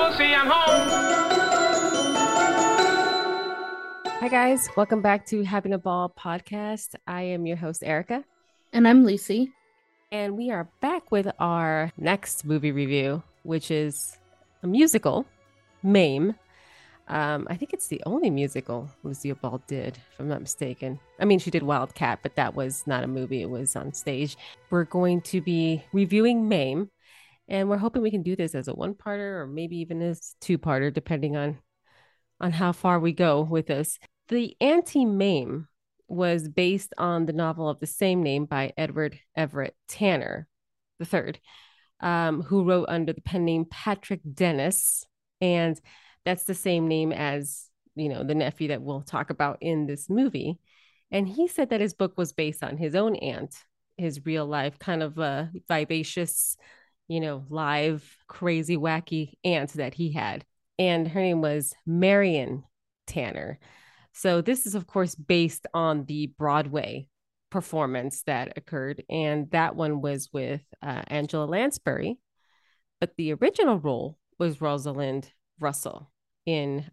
pussy, I'm home. Hi, guys. Welcome back to Having a Ball podcast. I am your host, Erica, And I'm Lucy. and we are back with our next movie review, which is a musical, Mame. I think it's the only musical Lucille Ball did, if I'm not mistaken. I mean, she did Wildcat, but that was not a movie, it was on stage. We're going to be reviewing Mame, and we're hoping we can do this as a one-parter or maybe even as two-parter, depending on how far we go with this. The Anti-Mame was based on the novel of the same name by Edward Everett Tanner III, who wrote under the pen name Patrick Dennis. And that's the same name as, the nephew that we'll talk about in this movie. And he said that his book was based on his own aunt, his real life, kind of vivacious, live, crazy, wacky aunt that he had. And her name was Marion Tanner. So this is, of course, based on the Broadway performance that occurred, and that one was with Angela Lansbury, but the original role was Rosalind Russell in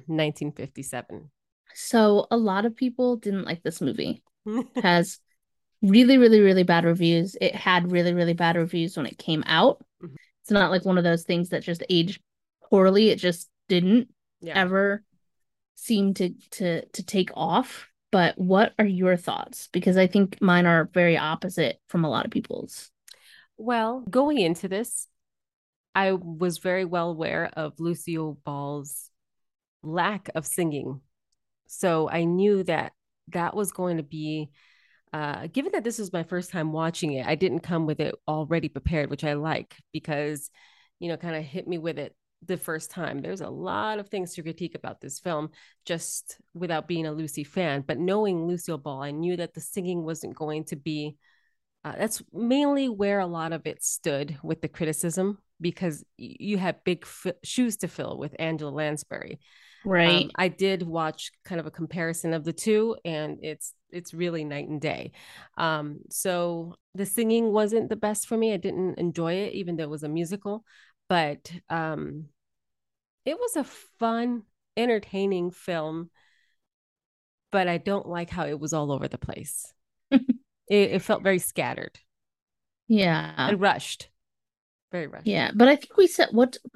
1957. So a lot of people didn't like this movie. It has really, really, really bad reviews. It had really, really bad reviews when it came out. Mhm. It's not like one of those things that just aged poorly. It just didn't Yeah. ever seem to take off. But what are your thoughts? Because I think mine are very opposite from a lot of people's. Well, going into this, I was very well aware of Lucille Ball's lack of singing. So I knew that that was going to be, given that this was my first time watching it, I didn't come with it already prepared, which I like because, kind of hit me with it the first time. There's a lot of things to critique about this film just without being a Lucy fan. But knowing Lucille Ball, I knew that the singing wasn't going to be, that's mainly where a lot of it stood with the criticism because you had big shoes to fill with Angela Lansbury. Right. I did watch kind of a comparison of the two, and it's really night and day. So the singing wasn't the best for me. I didn't enjoy it, even though it was a musical, but it was a fun, entertaining film. But I don't like how it was all over the place. It felt very scattered Yeah. and rushed, very rushed. Yeah. But I think we said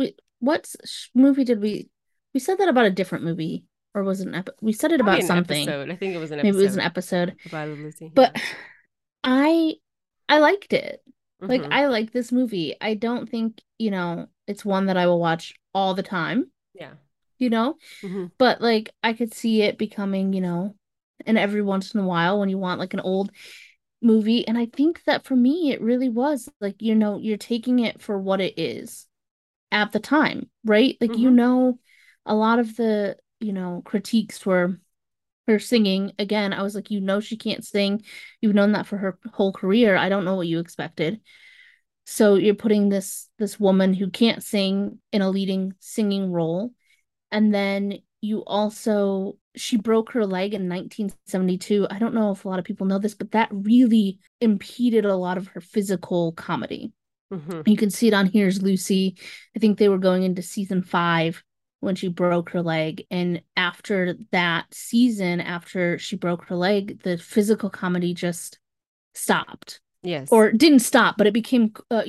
what movie did we said that about a different movie, or was it we said it Probably about an something. episode. I think it was an Maybe it was an episode episode. about Lucy. Yeah. But I I liked it. Like Mm-hmm. I like this movie. I don't think, it's one that I will watch all the time, Yeah. you know? Mm-hmm. But like I could see it becoming, and every once in a while when you want like an old movie. And I think that for me it really was like, you're taking it for what it is at the time, right? Like, Mm-hmm. a lot of the, critiques were her singing. Again, I was like, she can't sing. You've known that for her whole career. I don't know what you expected. So you're putting this woman who can't sing in a leading singing role. And then you also she broke her leg in 1972. I don't know if a lot of people know this, but that really impeded a lot of her physical comedy. Mm-hmm. You can see it on Here's Lucy. I think they were going into season 5 when she broke her leg. And after that season, after she broke her leg, the physical comedy just stopped. Yes. Or didn't stop, but it became,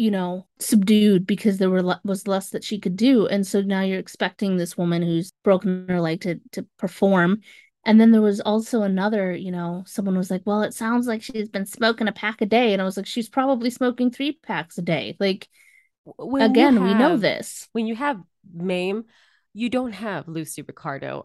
subdued because there was less that she could do. And so now you're expecting this woman who's broken her leg to perform. And then there was also another, someone was like, well, it sounds like she's been smoking a pack a day. And I was like, she's probably smoking 3 packs a day. Like, when you again, we know have this. when you have Mame, you don't have Lucy Ricardo.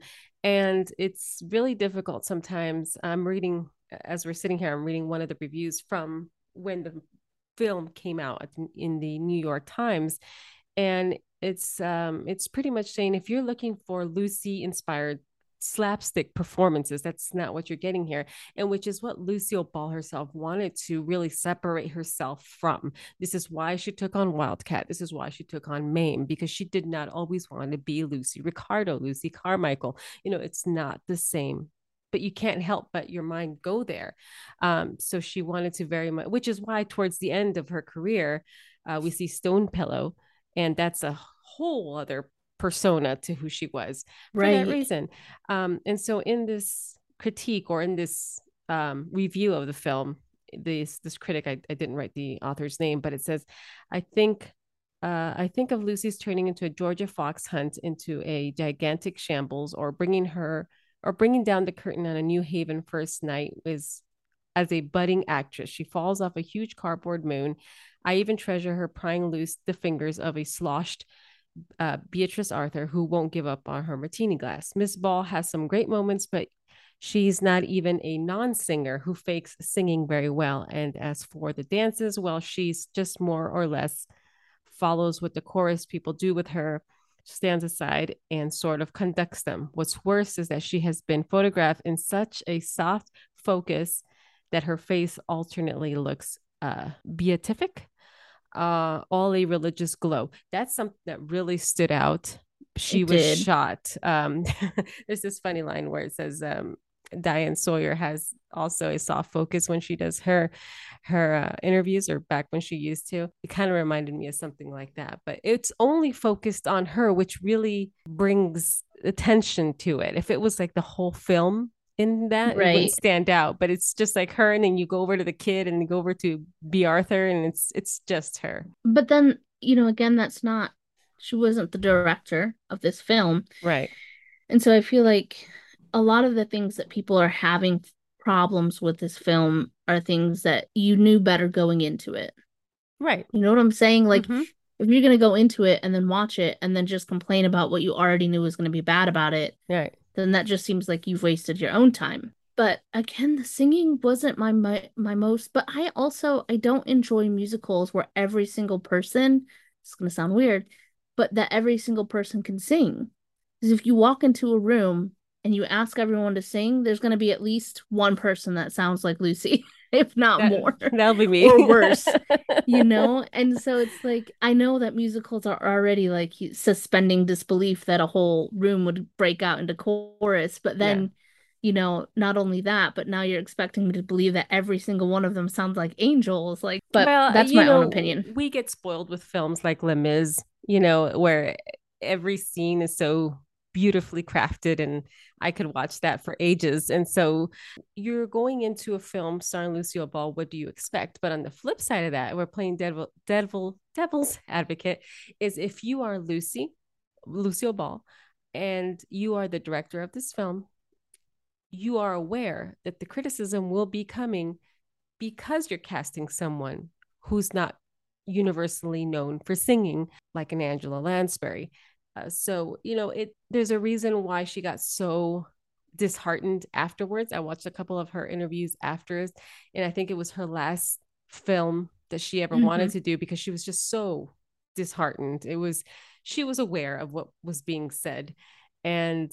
And it's really difficult sometimes. I'm reading as we're sitting here, I'm reading one of the reviews from when the film came out in the New York Times. And it's pretty much saying if you're looking for Lucy inspired slapstick performances, that's not what you're getting here, and which is what Lucille Ball herself wanted to really separate herself from. This is why she took on Wildcat. This is why she took on Mame, because she did not always want to be Lucy Ricardo, Lucy Carmichael. It's not the same, but you can't help but your mind go there. So she wanted to very much, which is why towards the end of her career, we see Stone Pillow, And that's a whole other persona to who she was for that Right. reason. And so in this critique or in this review of the film, this critic, I didn't write the author's name, but it says, I think I think of Lucy's turning into a Georgia Fox hunt into a gigantic shambles, or bringing down the curtain on a New Haven first night is as a budding actress. She falls off a huge cardboard moon. I even treasure her prying loose the fingers of a sloshed Beatrice Arthur who won't give up on her martini glass. Miss Ball has some great moments, but she's not even a non-singer who fakes singing very well. And as for the dances, well, she's just more or less follows what the chorus people do with her, stands aside and sort of conducts them. What's worse is that she has been photographed in such a soft focus that her face alternately looks beatific, all a religious glow. That's something that really stood out. She It was did. shot. There's this funny line where it says Diane Sawyer has also a soft focus when she does her interviews, or back when she used to. It kind of reminded me of something like that, but it's only focused on her, which really brings attention to it. If it was like the whole film in that, it wouldn't Right. stand out, but it's just like her, and then you go over to the kid and you go over to B Arthur, and it's just her. But then, again, that's not, she wasn't the director of this film. Right. And so I feel like a lot of the things that people are having problems with this film are things that you knew better going into it. Right. You know what I'm saying? Like, Mm-hmm. if you're going to go into it and then watch it and then just complain about what you already knew was going to be bad about it, Right. then that just seems like you've wasted your own time. But again, the singing wasn't my most, but I don't enjoy musicals where every single person, it's going to sound weird, but that every single person can sing. Because if you walk into a room and you ask everyone to sing, there's going to be at least one person that sounds like Lucy, if not That more, that'll be me. or worse, And so it's like, I know that musicals are already like suspending disbelief that a whole room would break out into chorus, but Yeah. then, not only that, but now you're expecting me to believe that every single one of them sounds like angels. Like, but Well, that's my own opinion. we get spoiled with films like Les Mis, where every scene is so beautifully crafted, and I could watch that for ages. And so you're going into a film starring Lucille Ball, what do you expect? But on the flip side of that, we're playing devil's advocate, is if you are Lucille Ball, and you are the director of this film, you are aware that the criticism will be coming because you're casting someone who's not universally known for singing, like an Angela Lansbury. So there's a reason why she got so disheartened afterwards. I watched a couple of her interviews afterwards, and I think it was her last film that she ever wanted Hmm. to do, because she was just so disheartened. She was aware of what was being said. And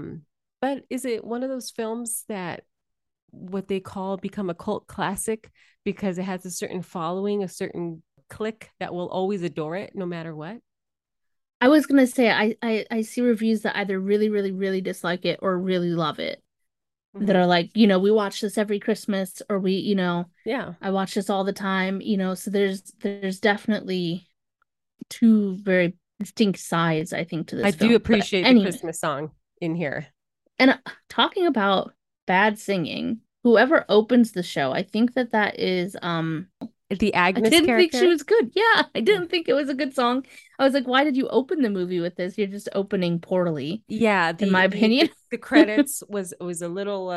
but is it one of those films that what they call become a cult classic because it has a certain following, a certain clique that will always adore it no matter what? I was gonna say I see reviews that either really, really, really dislike it or really love it. That Mm-hmm. are like, we watch this every Christmas, or Yeah. I watch this all the time, so there's definitely two very distinct sides, I think, to I this do film. But appreciate the anyway, Christmas song in here. and talking about bad singing, whoever opens the show, I think that is The I Agnes didn't think she character. was good. Yeah, I Yeah. didn't think it was a good song. I was like, why did you open the movie with this? You're just opening poorly, Yeah, in my opinion. the credits was a little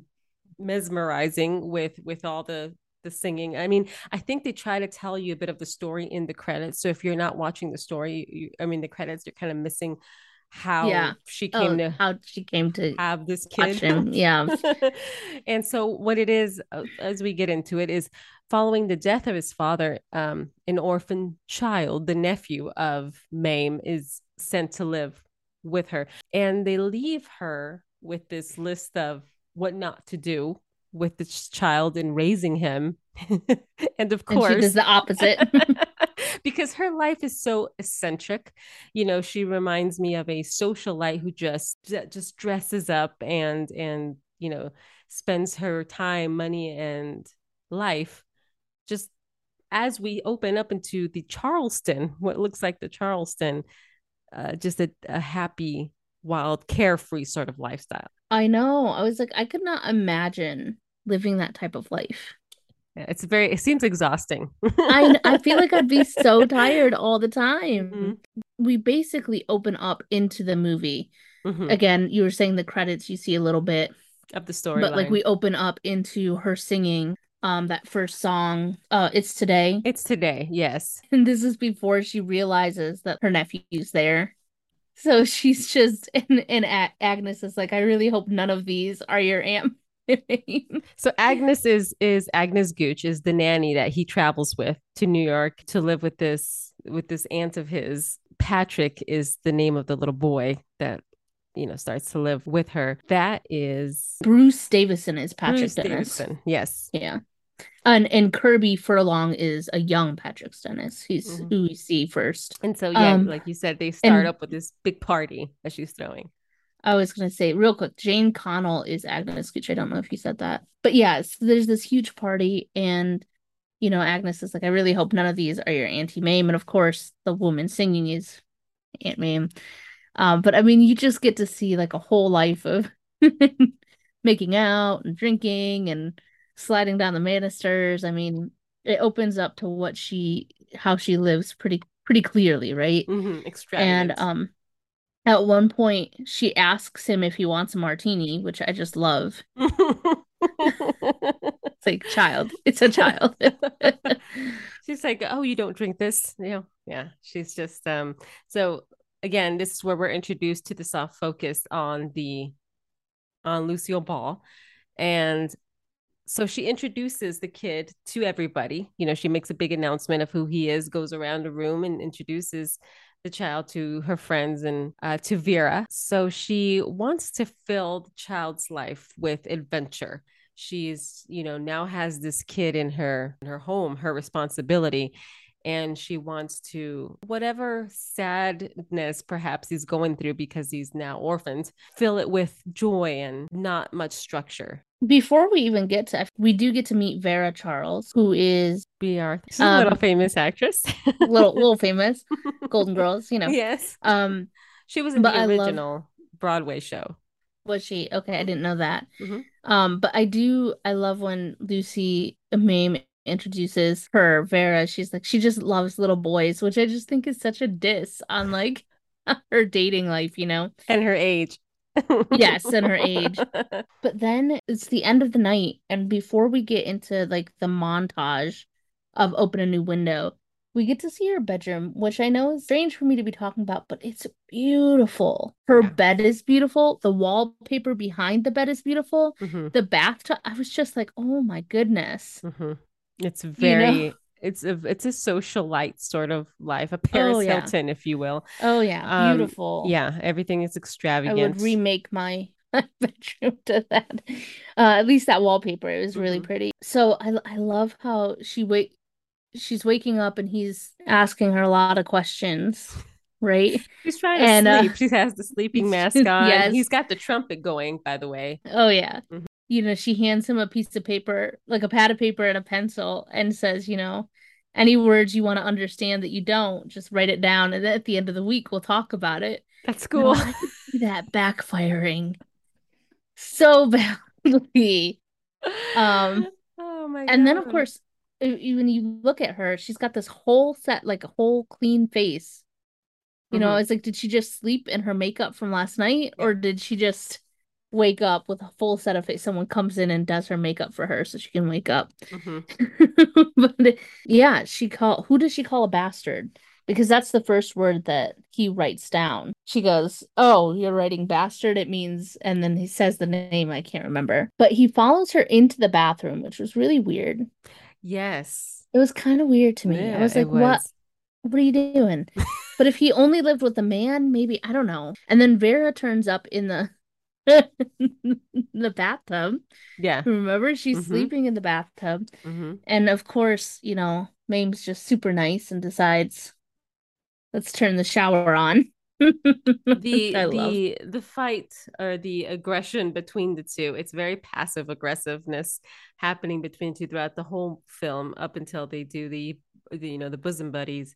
mesmerizing with all the singing. I mean, I think they try to tell you a bit of the story in the credits. So if you're not watching the story, I mean, the credits, you're kind of missing how Yeah. she came Oh, to how she came to have this watch kid. him. Yeah. And so what it is, as we get into it, is following the death of his father, an orphan child, the nephew of Mame, is sent to live with her, and they leave her with this list of what not to do with this child in raising him. And of And she does course, the opposite. because her life is so eccentric, she reminds me of a socialite who just dresses up and spends her time, money, and life just as we open up into the Charleston, what looks like the Charleston, just a happy, wild, carefree sort of lifestyle. I know. I was like, I could not imagine living that type of life. Yeah, it seems exhausting. I feel like I'd be so tired all the Hmm. time. We basically open up into the movie. Hmm. Again, you were saying the credits, you see a little bit, Of the but like storyline. we open up into her singing that first song, It's Today. It's today, yes. And this is before she realizes that her nephew's there. So she's just and Agnes is like, I really hope none of these are your Aunt May. So Agnes is Agnes Gooch is the nanny that he travels with to New York to live with this aunt of his. Patrick is the name of the little boy that starts to live with her. That is Bruce Davison is Patrick Bruce Dennis. Davidson. Yes. Yeah. And Kirby Furlong is a young Patrick Stennis. He's Mhm. who we see first. And so yeah, like you said, they start And up with this big party that she's throwing. I was gonna say real quick, Jane Connell is Agnes Gooch. I don't know if you said that. But yeah, so there's this huge party, and Agnes is like, I really hope none of these are your Auntie Mame. And of course, the woman singing is Aunt Mame. But I mean, you just get to see like a whole life of making out and drinking and sliding down the banisters. I mean, it opens up to how she lives pretty clearly, right? And Extravagant. at one point she asks him if he wants a martini, which I just love. It's like child. It's a child. She's like, "Oh, you don't drink this?" Yeah. She's just so again, this is where we're introduced to the soft focus on Lucille Ball. And so she introduces the kid to everybody. She makes a big announcement of who he is, goes around the room and introduces the child to her friends and to Vera. So she wants to fill the child's life with adventure. She's, now has this kid in her home, her responsibility. And she wants to, whatever sadness perhaps he's going through because he's now orphaned, fill it with joy and not much structure. Before we even we do get to meet Vera Charles, who is Bea Arthur. She's a little famous actress. little famous, Golden Girls. Yes. Um, She was in but the I love original Broadway show. Was she? Okay, I didn't know that. Mm-hmm. But I love when Lucy Mame introduces her, Vera. She's like, she just loves little boys, which I just think is such a diss on like her dating life. And her age. Yes, and her age. But then it's the end of the night, and before we get into like the montage of Open a New Window, we get to see her bedroom, which I know is strange for me to be talking about, but it's beautiful. Her Yeah. bed is beautiful. The wallpaper behind the bed is beautiful. Mm-hmm. The bathtub, I was just like, oh my goodness. Mm-hmm. It's You know? very it's a socialite sort of life, a Oh Paris yeah. Hilton, if you will. Oh yeah. Beautiful. Yeah, everything is I would extravagant. remake my bedroom to that. At least that wallpaper, it was really Mm-hmm. pretty. So I love how she's waking up and he's asking her a lot of questions, right? She's trying to And sleep. She has the sleeping mask on. yes. He's got the trumpet going, by the way. Oh yeah. Mhm. She hands him a piece of paper, like a pad of paper and a pencil, and says, any words you want to understand that you don't, just write it down. And then at the end of the week, we'll talk about it. That's And cool. I could see that backfiring so badly. Um, Oh my and then of God. course, when you look at her, she's got this whole set, like a whole clean face. Mm-hmm. It's like, did she just sleep in her makeup from last night, Yeah. or did she just wake up with a full set of face? Someone comes in and does her makeup for her so she can wake up. Mm-hmm. But yeah, who does she call a bastard? Because that's the first word that he writes down. She goes, "Oh, you're writing bastard. It means," and then he says the name, I can't remember. But he follows her into the bathroom, which was really weird. Yes. It was kind of weird to me. I Yeah, was it like, "What? was. What are you doing?" But if he only lived with a man, maybe, I don't know. And then Vera turns up in the the bathtub. Yeah. Remember, she's Mm-hmm. sleeping in the bathtub. Mm-hmm. And of course, Mame's just super nice and decides, let's turn the shower on. I love. The fight or the aggression between the two, it's very passive aggressiveness happening between the two throughout the whole film up until they do the bosom buddies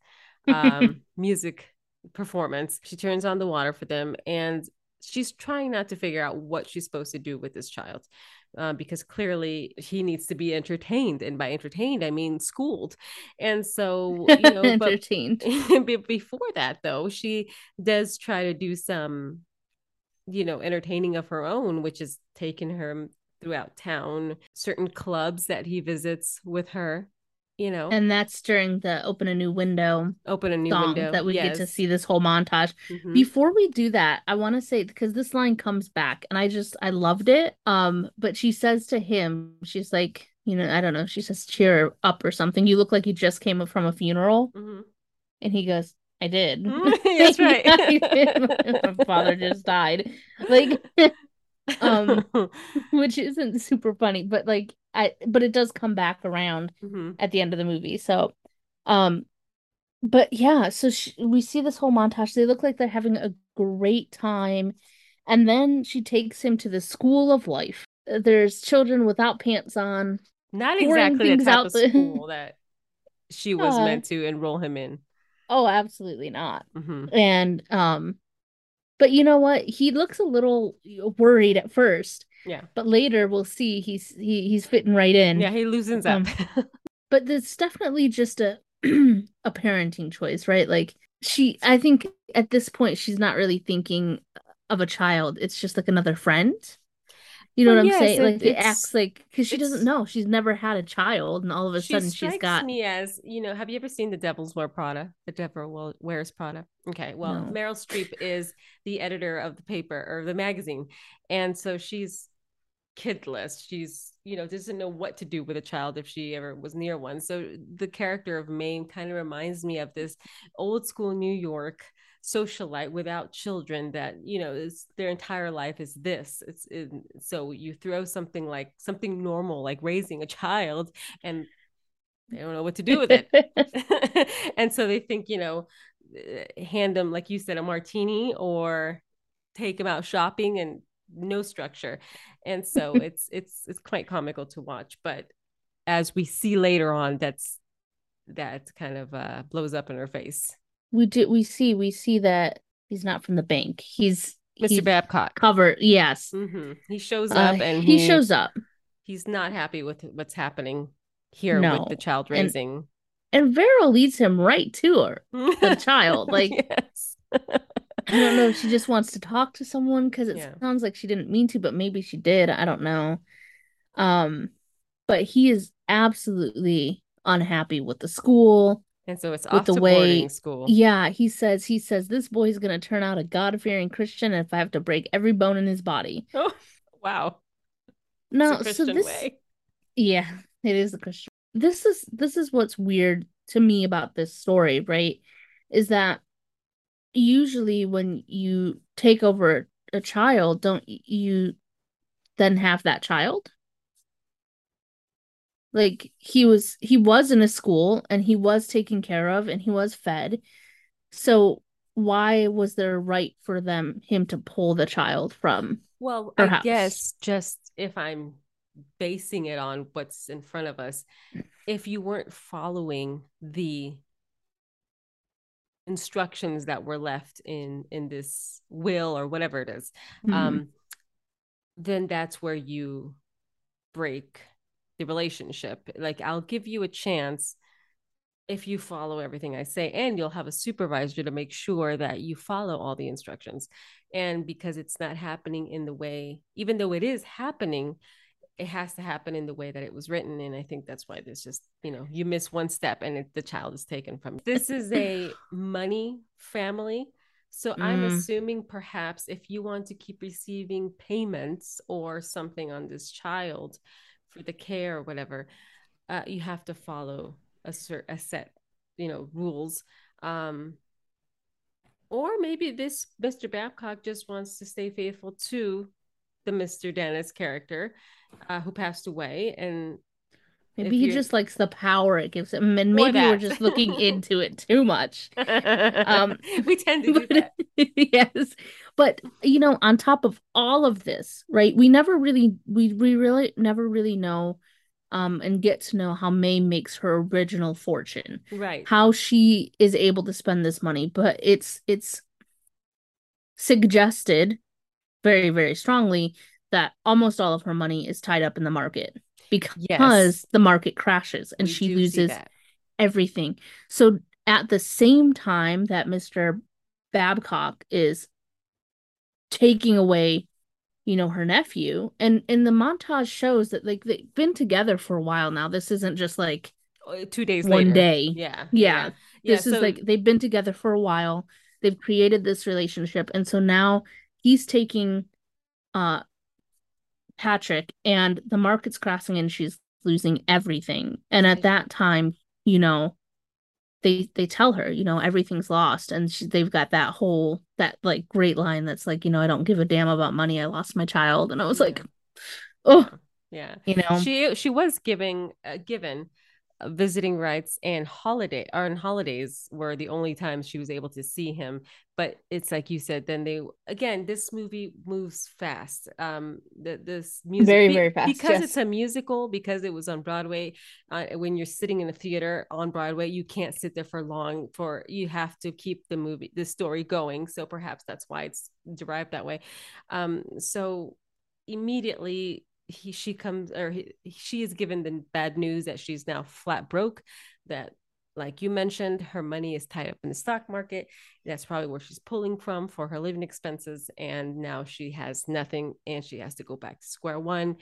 music performance. She turns on the water for them, and she's trying not to figure out what she's supposed to do with this child, because clearly he needs to be entertained, and by entertained I mean schooled. And so, but Entertained. before that though, she does try to do some, entertaining of her own, which is taking her throughout town, certain clubs that he visits with her, And that's during the open a new window open a new song window. that we get to Yes. see this whole montage. Mm-hmm. Before we do that, I want to say because this line comes back and I loved it. But she says to him, she's like, I don't know, she says cheer up or something. You look like you just came up from a funeral. Mm-hmm. And he goes, I did. That's right. Yeah, I did. My father just died. Like, um, which isn't super funny, but but it does come back around Mm-hmm. at the end of the movie. So, um, but yeah, so we see this whole montage. They look like they're having a great time. And then she takes him to the school of life. There's children without pants on, Not pouring exactly the things type out of the school that she was uh, meant to enroll him in. oh, absolutely not. Mm-hmm. And but you know what? He looks a little worried at first, Yeah. but later we'll see he's fitting right in. Yeah, he loosens up. Um, but it's definitely just a a parenting choice, right? Like I think at this point she's not really thinking of a child. It's just like another friend. You know Well, what I'm yes, saying? Like it acts like because she doesn't it's know. She's never had a child, and all of a she sudden she's strikes got me as, have you ever seen The Devil's Wear Prada? The Devil Wears Prada. Okay, well, no. Meryl Streep is the editor of the paper or the magazine. And so she's kidless. She's, doesn't know what to do with a child if she ever was near one. So the character of Mame kind of reminds me of this old school New York socialite without children that, is their entire life is this. So you throw something normal like raising a child, and they don't know what to do with it. And so they think, hand them, like you said, a martini or take them out shopping, and no structure. And so it's quite comical to watch. But as we see later on, that kind of blows up in her face. We see that he's not from the bank. Mr. He's Babcock. covered. Yes. Mm-hmm. He shows up, and He shows up. he's not happy with what's happening here with the No. child And raising. Vero leads him right to her, the child. Like, Yes. I don't know if she just wants to talk to someone because it Yeah. sounds like she didn't mean to, but maybe she did. I don't know. Um, but he is absolutely unhappy with the school, And so it's with off the to boarding way, school. yeah, he says this boy's gonna turn out a God-fearing Christian if I have to break every bone in his body. Oh, wow. It's a No, so Christian this, way. yeah, it is the Christian. This is what's weird to me about this story, right? Is that usually when you take over a child, don't you then have that child? Like he was in a school and he was taken care of and he was fed. So why was there a right for him to pull the child from Well, her I house? guess just if I'm basing it on what's in front of us, if you weren't following the instructions that were left in this will or whatever it is, Hmm. um, then that's where you break the relationship. Like, I'll give you a chance if you follow everything I say, and you'll have a supervisor to make sure that you follow all the instructions. And because it's not happening in the way, even though it is happening, it has to happen in the way that it was written. And I think that's why there's just, you miss one step and the child is taken from you. This is a money family. So I'm Mm. assuming perhaps if you want to keep receiving payments or something on this child for the care or whatever, you have to follow a set, rules. Um, or maybe this Mr. Babcock just wants to stay faithful to the Mr. Dennis character, who passed away, and Maybe if he you're just likes the power it gives him, and or maybe we're that. just looking into it too much. Um, We tend to do but that. yes, but on top of all of this, right? We really never really know, and get to know how May makes her original fortune, Right. how she is able to spend this money, but it's suggested very, very strongly that almost all of her money is tied up in the market Yes, because the market crashes and we she do see loses that. everything. So at the same time that Mr. Babcock is taking away, her nephew, and the montage shows that like they've been together for a while now. This isn't just like 2 days one later. day. Yeah, Yeah. yeah, yeah. This is So like they've been together for a while. They've created this relationship. And so now he's taking uh Patrick and the market's crashing and she's losing everything. And at that time, you know, they tell her, everything's lost and they've got that like great line that's like, I don't give a damn about money. I lost my child. And I was yeah, like, yeah, oh, yeah. you know, She was given visiting rights and holidays were the only times she was able to see him. But it's like you said, then this movie moves fast. This music very, very fast. because it's Yes. a musical, because it was on Broadway. When you're sitting in a theater on Broadway, you can't sit there for long. You have to keep the story going. So perhaps that's why it's derived that way. So immediately she comes, or she is given the bad news that she's now flat broke, that, like you mentioned, her money is tied up in the stock market. That's probably where she's pulling from for her living expenses, and now she has nothing and she has to go back to square one.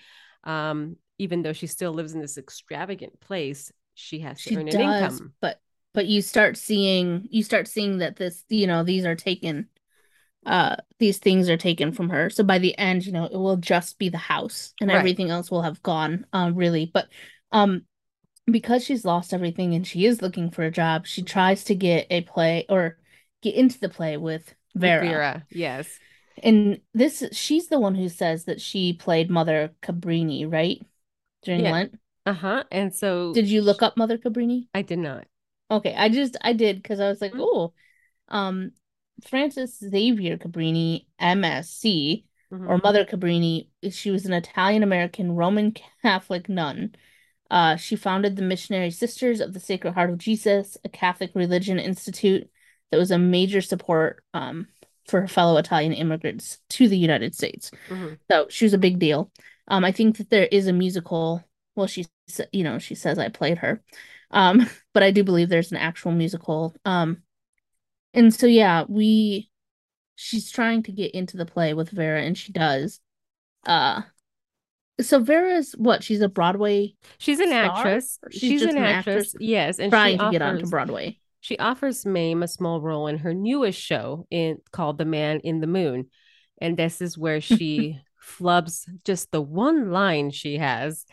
Even though she still lives in this extravagant place, she has to She earn an does, income. but you start seeing that these are taken these things are taken from her. So by the end, it will just be the house and Right. everything else will have gone, really. But um because she's lost everything and she is looking for a job, she Mm-hmm. tries to get a play or get into the play with With Vera. Vera, yes. And she's the one who says that she played Mother Cabrini, right? During Yeah. Lent. Uh-huh. And so Did you look up Mother Cabrini? I did not. Okay, I did because I was like, oh, um, Frances Xavier Cabrini, MSc, Mm-hmm. or Mother Cabrini, she was an Italian American Roman Catholic nun. She founded the Missionary Sisters of the Sacred Heart of Jesus, a Catholic religion institute that was a major support for her fellow Italian immigrants to the United States. Mm-hmm. So she was a big deal. I think that there is a musical. Well, she says I played her, but I do believe there's an actual musical. And so yeah, she's trying to get into the play with Vera, and she does. Uh, so Vera's what? She's a Broadway She's an star, actress. or she's She's just an an actress, actress yes, and trying to get onto Broadway. she offers Mame a small role in her newest show called The Man in the Moon. And this is where she flubs just the one line she has,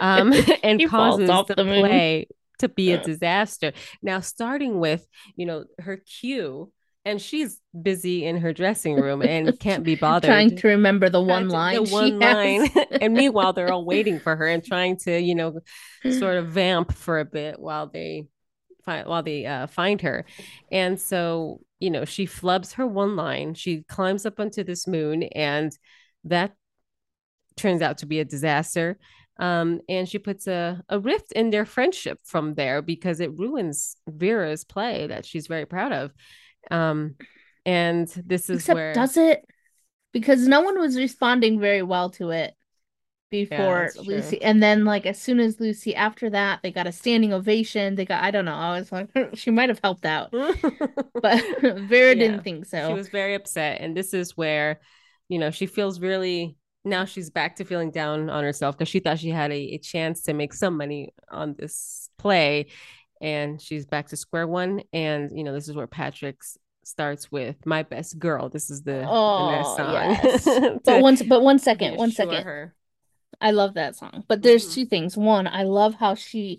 and She falls causes off the the moon. play to be a disaster. Now, starting with, her cue, and she's busy in her dressing room and can't be Trying bothered. to remember the one The line she one line. has. And meanwhile, they're all waiting for her and trying to, sort of vamp for a bit while they find her. And so, she flubs her one line. She climbs up onto this moon, and that turns out to be a disaster. And she puts a rift in their friendship from there because it ruins Vera's play that she's very proud of. Um, and this is Except where, does it? Because no one was responding very well to it yeah, before that's true. Lucy. And then like as soon as Lucy after that, they got a standing ovation. I don't know. I was like, she might have helped out. But Vera Yeah, didn't think she so. was very upset. And this is where, she feels really, now she's back to feeling down on herself because she thought she had a chance to make some money on this play. And she's back to square one. And, this is where Patrick starts with My Best Girl. This is the next Oh, song yes. But to one second, one reassure second. her. I love that song. But there's Mm-hmm. two things. One, I love how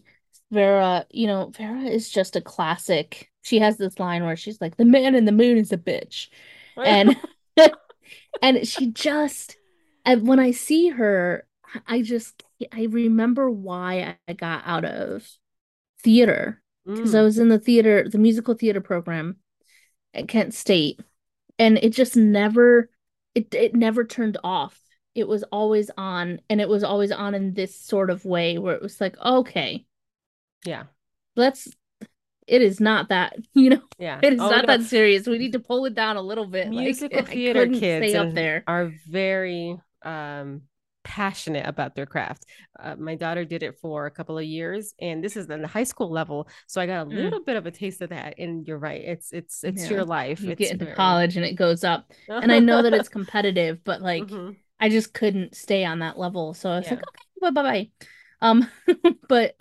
Vera is just a classic. She has this line where she's like, "The man in the moon is a bitch." And and she just and when I see her I just I remember why I got out of theater because I Mm, was in the theater, the musical theater program at Kent State, and it just never it never turned off. It was always on, and it was always on in this sort of way where it was like, okay, yeah. let's it is not that, you know, Yeah. it is Oh not no. that serious. We need to pull it down a little bit. Like Musical I theater couldn't kids stay up and there. are very passionate about their craft. My daughter did it for a couple of years, and this is in the high school level, so I got a Mm, little bit of a taste of that. And you're right, it's yeah. your life. You It's get into very. college and it goes up. And I know that it's competitive, but like Hmm. I just couldn't stay on that level. So I was like, Yeah. okay, bye. Um, but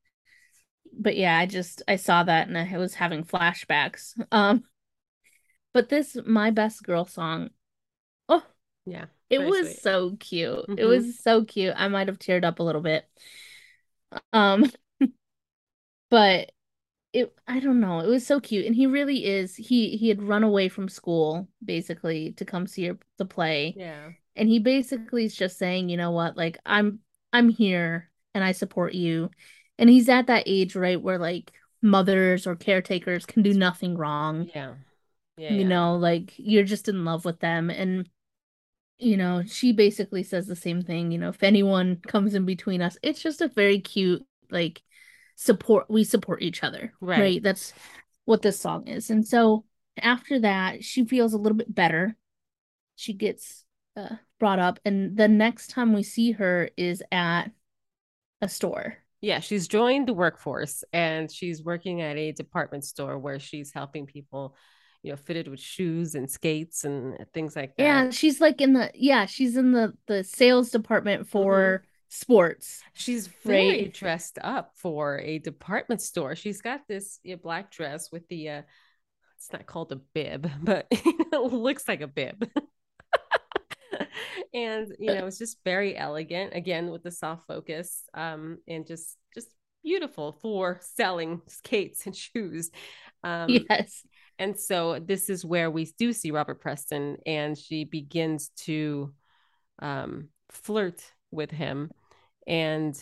but yeah, I saw that and I was having flashbacks. But this My Best Girl song, oh, Yeah. it Very was sweet. so cute. It Hmm. was so cute. I might have teared up a little bit. Um, but it I don't know. It was so cute. And he really is. He had run away from school basically to come see the play. Yeah. And he basically is just saying, you know what, like I'm here and I support you. And he's at that age, right, where like mothers or caretakers can do nothing wrong. Yeah. Yeah. You Yeah. know, like you're just in love with them. And, you know, she basically says the same thing, you know, if anyone comes in between us, it's just a very cute, like we support each other, Right. right? That's what this song is. And so after that, she feels a little bit better. She gets brought up, and the next time we see her is at a store. Yeah, she's joined the workforce and she's working at a department store where she's helping people, fitted with shoes and skates and things like that. Yeah, she's like in the yeah, she's in the sales department Hmm. for sports, She's very right? dressed up for a department store. She's got this black dress with the it's not called a bib, but it looks like a bib. And it's just very elegant again with the soft focus, and just beautiful for selling skates and shoes. um Yes. and so this is where we do see Robert Preston, and she begins to flirt with him. And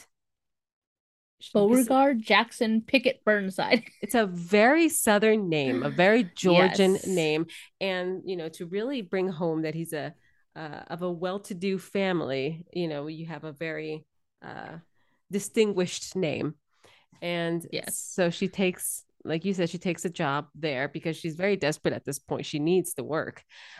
this Beauregard Jackson Pickett Burnside. it's a very southern name, a very Georgian Yes. name. And to really bring home that he's a of a well-to-do family, you have a very uh distinguished name. And Yes. so she takes, like you said, she takes a job there because she's very desperate at this point. She needs the work.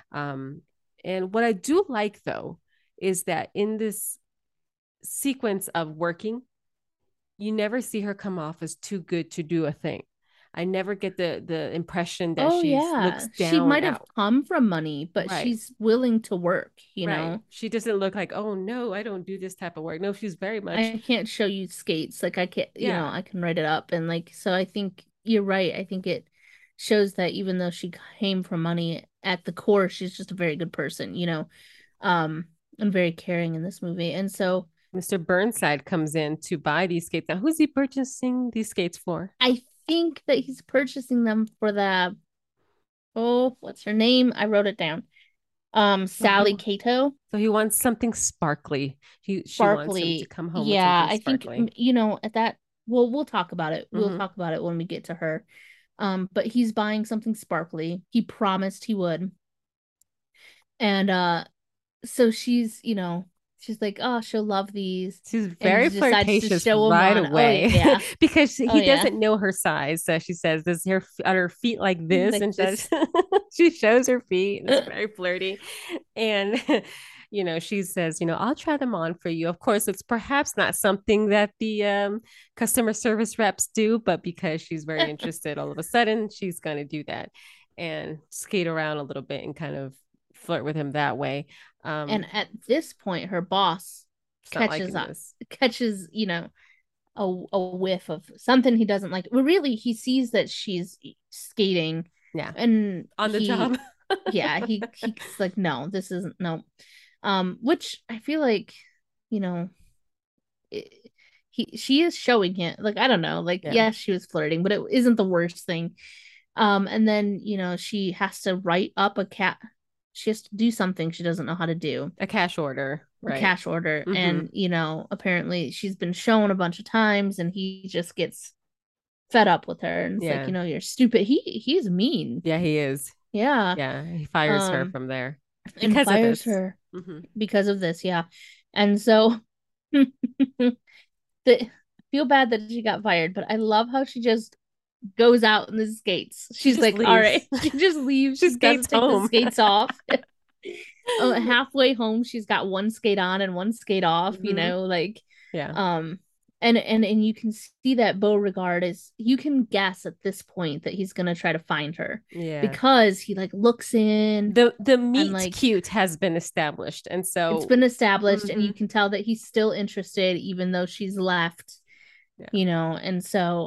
And what I do like though is that in this sequence of working, you never see her come off as too good to do a thing. I never get the impression that Oh she looks yeah. She down might have out. come from money, but Right. she's willing to work, you Right. know. She doesn't look like, oh no, I don't do this type of work. No, she's very much, I can't show you skates. Like I can't, you know, yeah. I can write it up and like so I think you're right. I think it shows that even though she came from money at the core, she's just a very good person, you know. Um and very caring in this movie. And so Mr. Burnside comes in to buy these skates. Now, who's he purchasing these skates for? I think that he's purchasing them for the oh, what's her name? I wrote it down. So he Sally Cato. so he wants something sparkly. She wants him to Sparkly. come home with Yeah, something I think sparkly. you know at that well we'll talk about it. We'll Hmm. talk about it when we get to her. But he's buying something sparkly. He promised he would. And so she's, you know, she's like, "Oh, she'll love these." She's And very decides to flirtatious show him right on. Oh away yeah. because Oh he yeah. doesn't know her size. So she says, "Does her are her feet like this?" Like And this. she shows her feet, and it's very flirty. And she says, "I'll try them on for you." Of course, it's perhaps not something that the customer service reps do, but because she's very interested, all of a sudden she's going to do that and skate around a little bit and kind of flirt with him that way. And Um, at this point, her boss it's not catches liking up, this. catches, you know, a whiff of something he doesn't like. Well, really, he sees that she's skating, Yeah, and on the job. yeah, he's like, no, this isn't no. Which I feel like, you know, it, she is showing him like I don't know, like Yeah, yes, she was flirting, but it isn't the worst thing. And then you know she has to write up a cat. She has to do something she doesn't know how to do. a cash order. a Right. cash order. Mm-hmm. And, apparently she's been shown a bunch of times and he just gets fed up with her and it's like, Yeah. you're stupid. He's mean. Yeah, he is. Yeah. Yeah, he fires her Um, from there and because of fires this. her Mm-hmm. because of this, yeah. And so the feel bad that she got fired, but I love how she just goes out in the skates. She She's just like, all leaves. right. She just leaves. She She skates doesn't take the home. skates off. Halfway home, she's got one skate on and one skate off, Mm-hmm. like Yeah. um and you can see that Beauregard is you can guess at this point that he's gonna try to find her Yeah. because he like looks in The and meet like cute has been established. And it's so been established and mm-hmm. you can tell that he's still interested even though she's left, Yeah. and so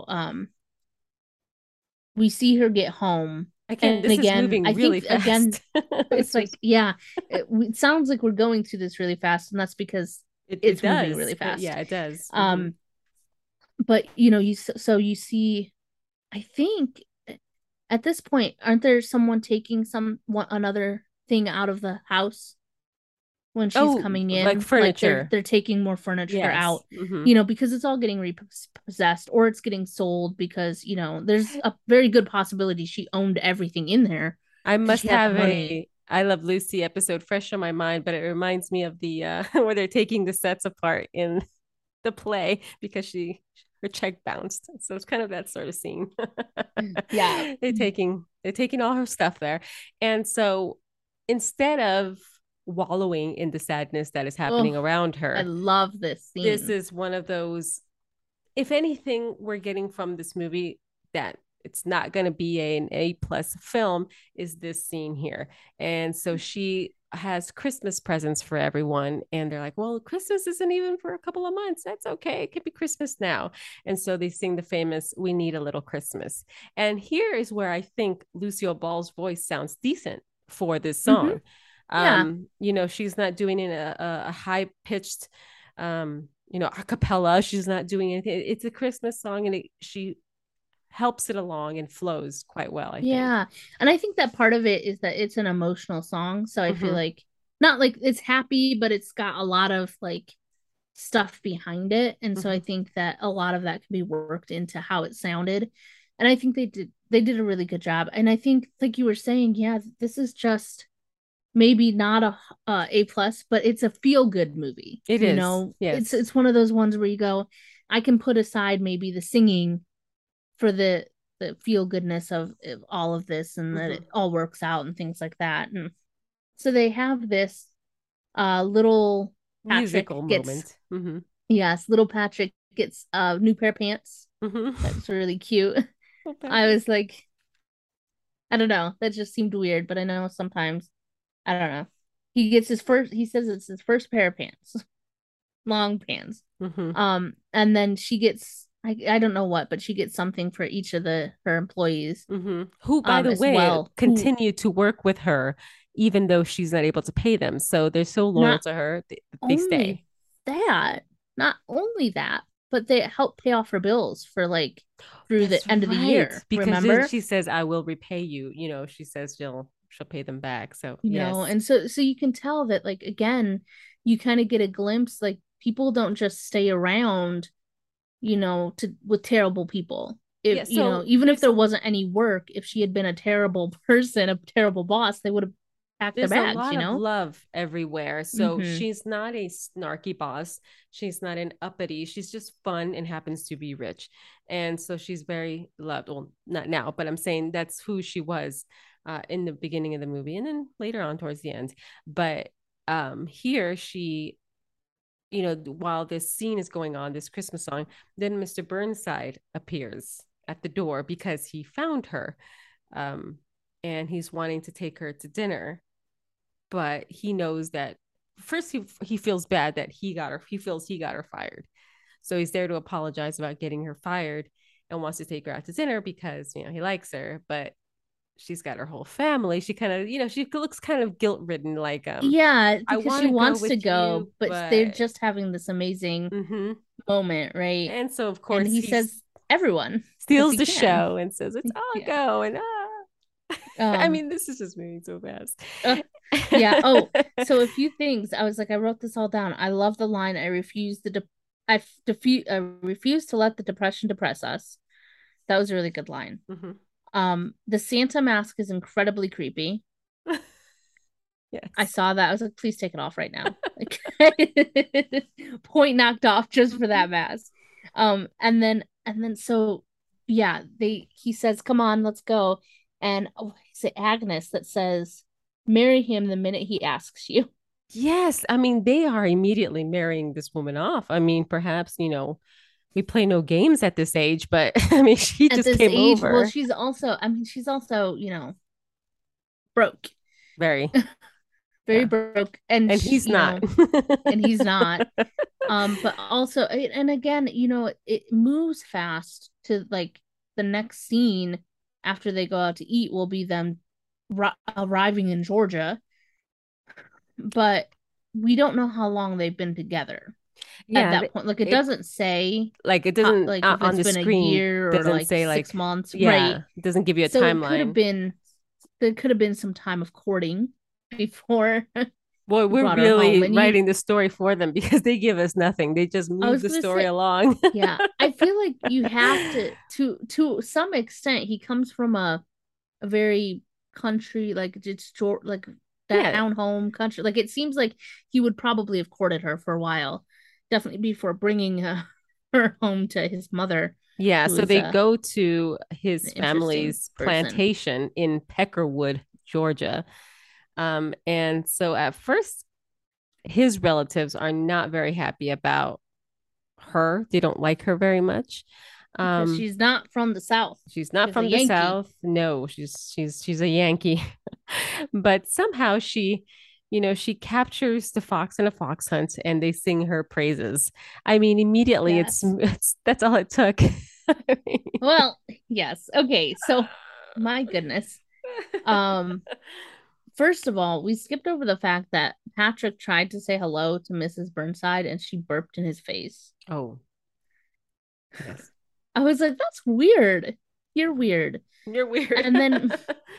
we see her get home. Again, And this is again, moving I really think again, fast. it's like, yeah, it sounds like we're going through this really fast, and that's because It it's moving really does. fast. Yeah, it does. Mm-hmm. Um, but you see, I think at this point, aren't there someone taking another thing out of the house when she's Oh, coming like in? Like they're furniture. they're taking more furniture Yes. out, Mm-hmm. because it's all getting repossessed or it's getting sold because there's a very good possibility she owned everything in there I because she must had the have money. a I Love Lucy episode fresh on my mind, but it reminds me of the where they're taking the sets apart in the play because her check bounced. So it's kind of that sort of scene. Yeah. They're taking all her stuff there. And so instead of wallowing in the sadness that is happening Oh, around I her, love this this scene. is one of those, if anything, we're getting from this movie that it's not going to be an A+ film is this scene here. And so she has Christmas presents for everyone. And they're like, well, Christmas isn't even for a couple of months. That's okay. It could be Christmas now. And so they sing the famous We Need a Little Christmas. And here is where I think Lucille Ball's voice sounds decent for this Mm-hmm. song. Yeah. She's not doing it in a high pitched a cappella. She's not doing anything. It's a Christmas song, and she helps it along and flows quite well, I think. Yeah. And I think that part of it is that it's an emotional song. So I feel Mm-hmm. like not like it's happy, but it's got a lot of like stuff behind it. And so Mm-hmm. I think that a lot of that can be worked into how it sounded. And I think they did a really good job. And I think like you were saying, yeah, this is just maybe not A+, but it's a feel good movie. It is. It's Yes. it's one of those ones where you go, I can put aside maybe the singing for the feel goodness of all of this and that Mm-hmm. it all works out and things like that. And so they have this little Patrick Musical gets moment. Mm-hmm. yes, little Patrick gets a new pair of pants. Mm-hmm. That's really cute. Oh, I Patrick. was like, I don't know, that just seemed weird, but I know sometimes I don't know. He says it's his first pair of pants, long pants. Mm-hmm. And then she gets I don't know what, but she gets something for each of her employees Mm-hmm. Who, by the as way, well. Who continue to work with her even though she's not able to pay them. So they're so loyal not to her, they only stay. that, not only that, but they help pay off her bills for like through That's the end of the right. year. Because Remember? she says, I will repay you. She says she'll pay them back. So yes. And so you can tell that like again, you kind of get a glimpse like people don't just stay around, to with terrible people. If Yeah. So even if there wasn't any work, if she had been a terrible person, a terrible boss, they would have packed their there's a bags, lot of love everywhere. So Mm-hmm. she's not a snarky boss. She's not an uppity. She's just fun and happens to be rich. And so she's very loved. Well, not now, but I'm saying that's who she was in the beginning of the movie and then later on towards the end. But here she, while this scene is going on, this Christmas song, then Mr. Burnside appears at the door because he found her. Um, and he's wanting to take her to dinner, but he knows that first he feels bad that he feels he got her fired. So he's there to apologize about getting her fired and wants to take her out to dinner because, he likes her, but she's got her whole family. She kind of, she looks kind of guilt-ridden, like Yeah, I because want she to go wants to with go, you, but they're but just having this amazing mm-hmm. moment, right? And so of And course he he says everyone because steals he the can. show and says it's all Yeah. go and I Um mean, this is just moving so fast. Yeah. Oh, so a few things. I was like, I wrote this all down. I love the line. I refuse to let the depression depress us. That was a really good line. Mhm. The Santa mask is incredibly creepy. I Yes. saw that. I was like, please take it off right now. Like, point knocked off just for Mhm. that mask. And then so yeah, he says, come on, let's go. And oh, is it Agnes that says, marry him the minute he asks you? Yes, I mean, they are immediately marrying this woman off. I mean, perhaps, we play no games at this age, but I mean, she At just this came age, well, over she's also, broke, very, very yeah. broke. And And he's not. and he's not. But also, and again, it moves fast to like the next scene after they go out to eat will be them arriving in Georgia, but we don't know how long they've been together at Yeah, that point. Like it it doesn't say like it how, doesn't like if on it's the been a screen year or doesn't like say like 6 months, right? yeah, it doesn't give you a So it could have timeline. been there could have been some time of courting before Boy, he we're brought her home. really And you writing the story for them because they give us nothing. They just I move was the gonna story say, along. yeah, I feel like you have to some extent. He comes from a very country, like it's like Yeah. down home country. Like it seems like he would probably have courted her for a while, definitely before bringing her home to his mother, Yeah, who so is they an go to his interesting family's person. plantation in Peckerwood, Georgia. And so at first, his relatives are not very happy about her. They don't like her very much. Because Um, she's not from the South. she's not She's a from the Yankee. South. No, she's a Yankee. But somehow she captures the fox in a fox hunt and they sing her praises. I mean, immediately Yes. it's that's all it took. Well, yes. Okay. So, my goodness. Um, First of all, we skipped over the fact that Patrick tried to say hello to Mrs. Burnside and she burped in his face. Oh, yes. I was like, that's weird. You're weird. You're weird. And then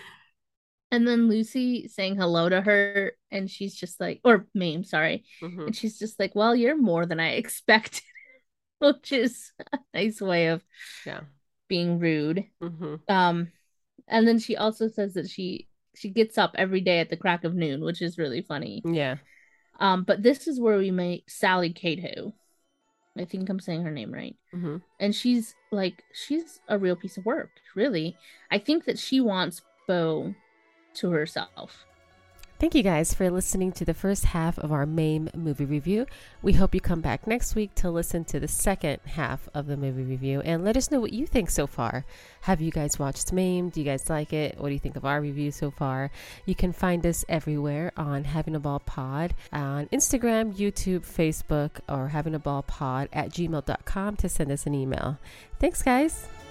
Lucy saying hello to her and she's just like, or Mame, sorry. Hmm. And she's just like, well, you're more than I expected, which is a nice way of Yeah. being rude. Hmm. Um, and then she also says that she gets up every day at the crack of noon, which is really funny. Yeah. But this is where we meet Sally Cato. I think I'm saying her name right. Hmm. And she's a real piece of work, really. I think that she wants Bo to herself. Thank you guys for listening to the first half of our MAME movie review. We hope you come back next week to listen to the second half of the movie review and let us know what you think so far. Have you guys watched MAME? Do you guys like it? What do you think of our review so far? You can find us everywhere on Having a Ball Pod on Instagram, YouTube, Facebook, or havingaballpod@gmail.com to send us an email. Thanks, guys.